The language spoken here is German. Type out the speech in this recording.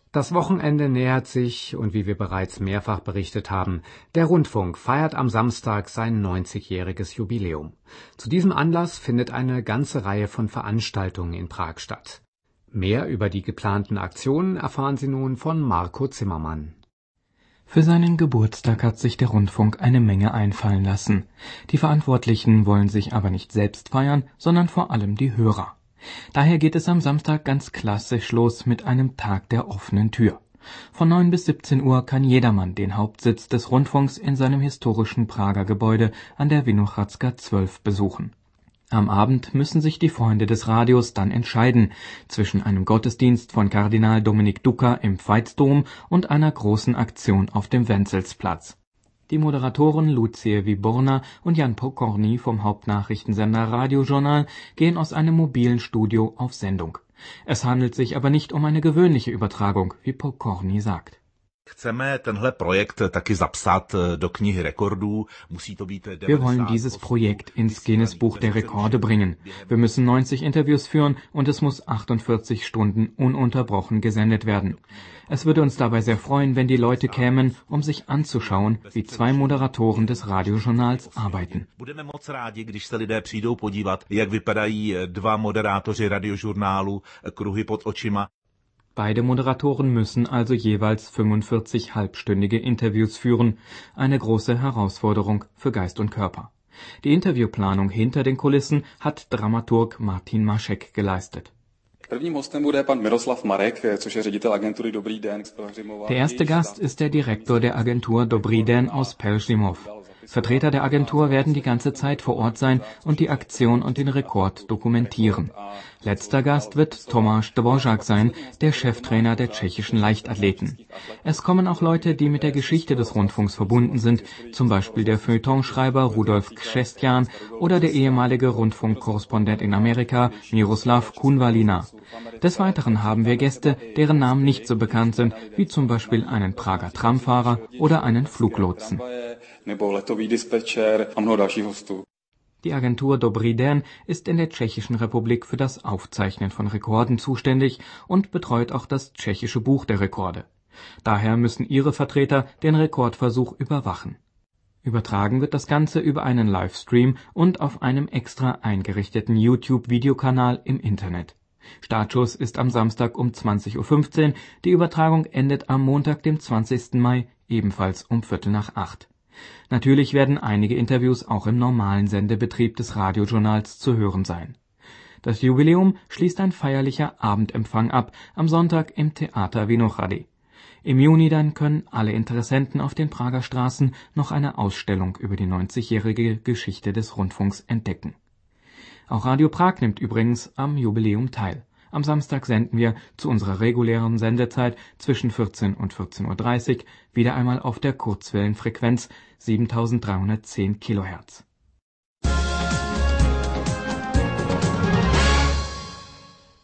Das Wochenende nähert sich und wie wir bereits mehrfach berichtet haben, der Rundfunk feiert am Samstag sein 90-jähriges Jubiläum. Zu diesem Anlass findet eine ganze Reihe von Veranstaltungen in Prag statt. Mehr über die geplanten Aktionen erfahren Sie nun von Marco Zimmermann. Für seinen Geburtstag hat sich der Rundfunk eine Menge einfallen lassen. Die Verantwortlichen wollen sich aber nicht selbst feiern, sondern vor allem die Hörer. Daher geht es am Samstag ganz klassisch los mit einem Tag der offenen Tür. Von 9 bis 17 Uhr kann jedermann den Hauptsitz des Rundfunks in seinem historischen Prager Gebäude an der Vinohradska 12 besuchen. Am Abend müssen sich die Freunde des Radios dann entscheiden zwischen einem Gottesdienst von Kardinal Dominik Duka im Veitsdom und einer großen Aktion auf dem Wenzelsplatz. Die Moderatoren Lucie Wyborna und Jan Pokorny vom Hauptnachrichtensender Radiojournal gehen aus einem mobilen Studio auf Sendung. Es handelt sich aber nicht um eine gewöhnliche Übertragung, wie Pokorny sagt. Wir wollen dieses Projekt ins Guinness-Buch der Rekorde bringen. Wir müssen 90 Interviews führen und es muss 48 Stunden ununterbrochen gesendet werden. Es würde uns dabei sehr freuen, wenn die Leute kämen, um sich anzuschauen, wie zwei Moderatoren des Radiojournals arbeiten. Beide Moderatoren müssen also jeweils 45 halbstündige Interviews führen, eine große Herausforderung für Geist und Körper. Die Interviewplanung hinter den Kulissen hat Dramaturg Martin Mašek geleistet. Der erste Gast ist der Direktor der Agentur Dobrý den aus Pelhřimov. Vertreter der Agentur werden die ganze Zeit vor Ort sein und die Aktion und den Rekord dokumentieren. Letzter Gast wird Tomáš Dvořák sein, der Cheftrainer der tschechischen Leichtathleten. Es kommen auch Leute, die mit der Geschichte des Rundfunks verbunden sind, zum Beispiel der Feuilletonschreiber Rudolf Křesťan oder der ehemalige Rundfunkkorrespondent in Amerika Miroslav Kunvalina. Des Weiteren haben wir Gäste, deren Namen nicht so bekannt sind, wie zum Beispiel einen Prager Tramfahrer oder einen Fluglotsen. Die Agentur Dobrý den ist in der Tschechischen Republik für das Aufzeichnen von Rekorden zuständig und betreut auch das tschechische Buch der Rekorde. Daher müssen ihre Vertreter den Rekordversuch überwachen. Übertragen wird das Ganze über einen Livestream und auf einem extra eingerichteten YouTube-Videokanal im Internet. Startschuss ist am Samstag um 20:15 Uhr, die Übertragung endet am Montag, dem 20. Mai, ebenfalls um 7:45 Uhr. Natürlich werden einige Interviews auch im normalen Sendebetrieb des Radiojournals zu hören sein. Das Jubiläum schließt ein feierlicher Abendempfang ab, am Sonntag im Theater Vinohrady. Im Juni dann können alle Interessenten auf den Prager Straßen noch eine Ausstellung über die 90-jährige Geschichte des Rundfunks entdecken. Auch Radio Prag nimmt übrigens am Jubiläum teil. Am Samstag senden wir zu unserer regulären Sendezeit zwischen 14 und 14:30 Uhr wieder einmal auf der Kurzwellenfrequenz 7310 kHz.